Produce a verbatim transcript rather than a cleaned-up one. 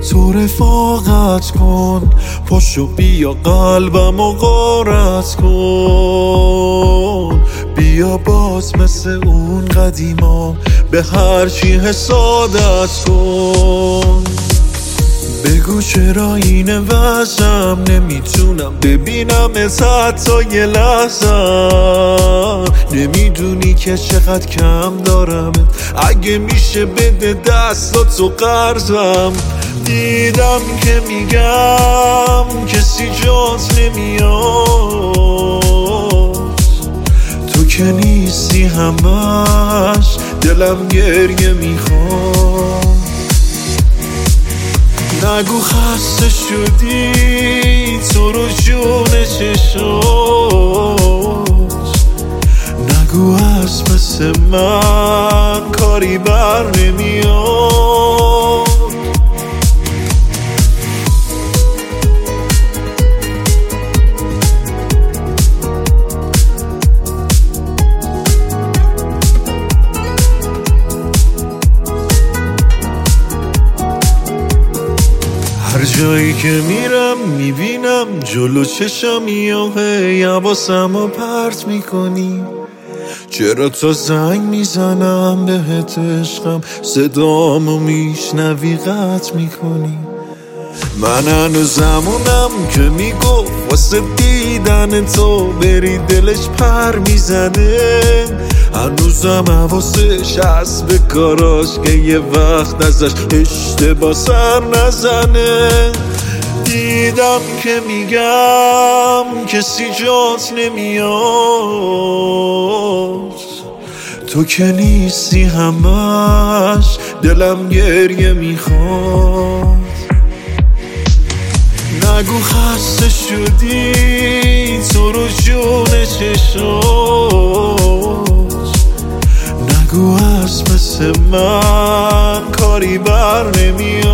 تو رفاقت کن، پاشو بیا قلبم و غارت کن. بیا باز مثل اون قدیما به هر چی حسادت کن. بگو چرا این وضعم نمیتونم ببینم از حتی یه لحظم. نمیدونی که چقدر کم دارم، اگه میشه بده دستاتو قرضم. دیدم که میگم کسی جات نمیاد، تو که نیستی همش دلم گریه میخواد. نگو خسته شدی تو رو جون چشات، نگو از پس من کاری بر نمیاد. هر جایی که میرم میبینم جلو چشم یاهی حواسمو پرت میکنی. چرا تا زنگ میزنم بهت عشقم صدامو میشنوی قطع میکنی. من هنوزمونم که میگفت واسه دیدن تو بری دلش پر میزنه. هنوزم حواسش هست به کاراش که یه وقت ازش اشتباه سر نزنه. دیدم که میگم کسی جات نمیاد، تو که نیستی همش دلم گریه میخواد. نگو خسته شدی تو رو جون چشات، نگو از پس من کاری بر نمیاد.